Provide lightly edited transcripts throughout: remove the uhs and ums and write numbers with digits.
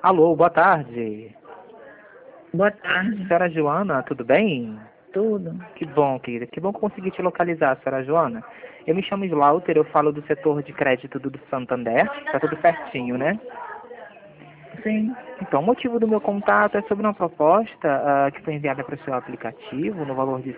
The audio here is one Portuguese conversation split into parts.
Alô, boa tarde. Boa tarde. Senhora Joana, tudo bem? Tudo. Que bom, querida. Que bom que eu consegui te localizar, senhora Joana. Eu me chamo Slaughter, eu falo do setor de crédito do Santander. Tá tudo certinho, né? Sim. Então, o motivo do meu contato é sobre uma proposta que foi enviada para o seu aplicativo no valor de R$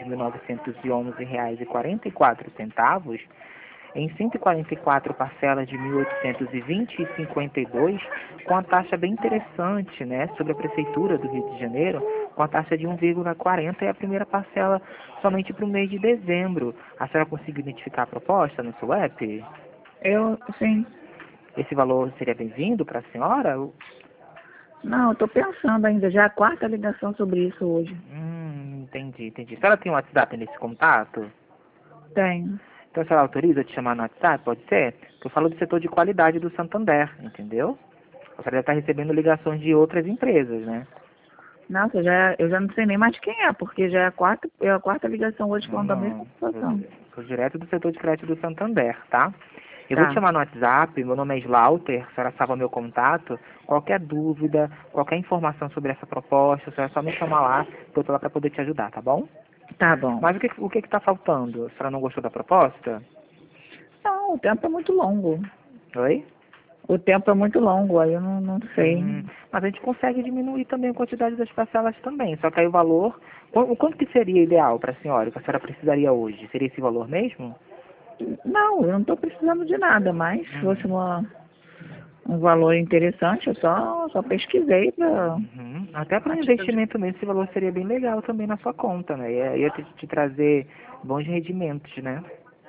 106.911,44, em 144 parcelas de 1.820,52, com a taxa bem interessante, né, sobre a Prefeitura do Rio de Janeiro, com a taxa de 1,40 e a primeira parcela somente para o mês de dezembro. A senhora conseguiu identificar a proposta no seu app? Sim. Esse valor seria bem-vindo para a senhora? Não, eu tô pensando ainda. Já é a quarta ligação sobre isso hoje. Entendi. A senhora tem um WhatsApp nesse contato? Tenho. Então a senhora autoriza te chamar no WhatsApp, pode ser? Que eu falo do setor de qualidade do Santander, entendeu? A senhora já está recebendo ligações de outras empresas, né? Nossa, eu já não sei nem mais quem é, porque já é a quarta ligação hoje falando da mesma Não, situação. sou direto do setor de crédito do Santander, tá? Eu vou te Tá. chamar no WhatsApp, meu nome é Slaughter, a senhora salva meu contato. Qualquer dúvida, qualquer informação sobre essa proposta, a senhora só me chamar lá, que eu tô lá para poder te ajudar, tá bom? Tá bom. Mas o que tá faltando? A senhora não gostou da proposta? Não, o tempo é muito longo. Oi? O tempo é muito longo, aí eu não sei. Mas a gente consegue diminuir também a quantidade das parcelas também, só que aí o valor, o quanto que seria ideal para a senhora, que a senhora precisaria hoje? Seria esse valor mesmo? Não, eu não estou precisando de nada, mas se fosse Hum. um valor interessante, eu só pesquisei para Até para a um título de... investimento mesmo, esse valor seria bem legal também na sua conta, né? Ia te trazer bons rendimentos, né?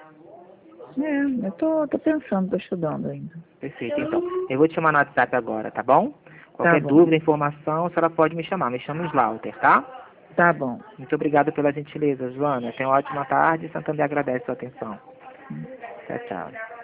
Eu tô pensando, tô estudando ainda. Perfeito, então. Eu vou te chamar no WhatsApp agora, tá bom? Tá Qualquer bom, dúvida, informação, a senhora pode me chamar. Me chamo Slaughter, tá? tá bom. Muito obrigado pela gentileza, Joana. Tenha uma ótima tarde e Santander agradece a sua atenção. Tchau, tchau.